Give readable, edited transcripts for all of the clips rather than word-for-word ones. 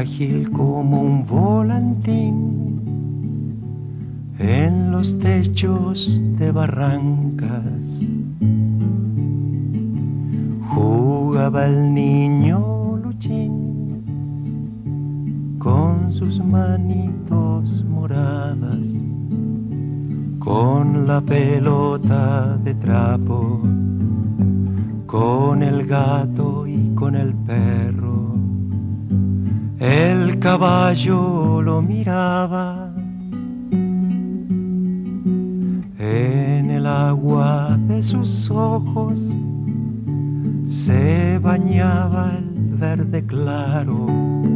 ágil como un volantín en los techos de barrancas. Jugaba el niño Luchín con sus manitos moradas, con la pelota de trapo, con el gato y con el perro. El caballo lo miraba, en el agua de sus ojos se bañaba el verde claro.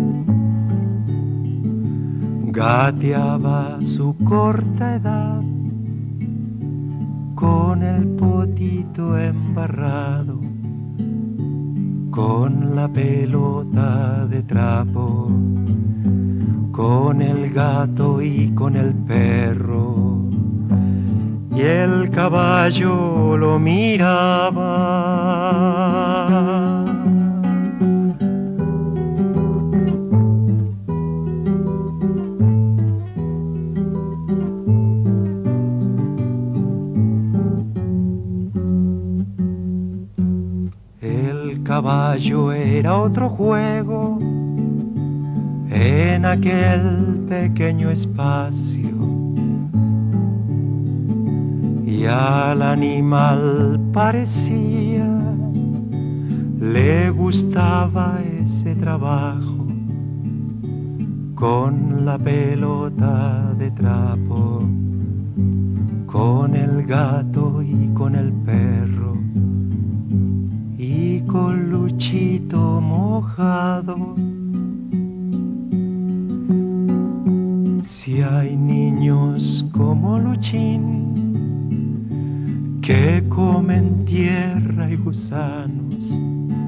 Gateaba su corta edad con el potito embarrado, con la pelota de trapo, con el gato y con el perro. Y el caballo lo miraba. El caballo era otro juego en aquel pequeño espacio, y al animal parecía le gustaba ese trabajo con la pelota de trapo, con el gato y con el perro, y con Luchito mojado. Si hay niños como Luchín que comen tierra y gusanos,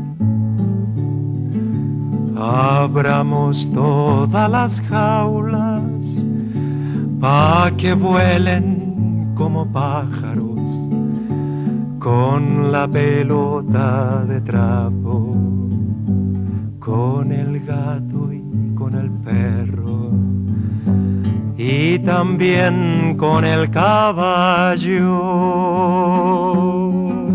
abramos todas las jaulas pa' que vuelen como pájaros, con la pelota de trapo, con el gato y con el perro, y también con el caballo.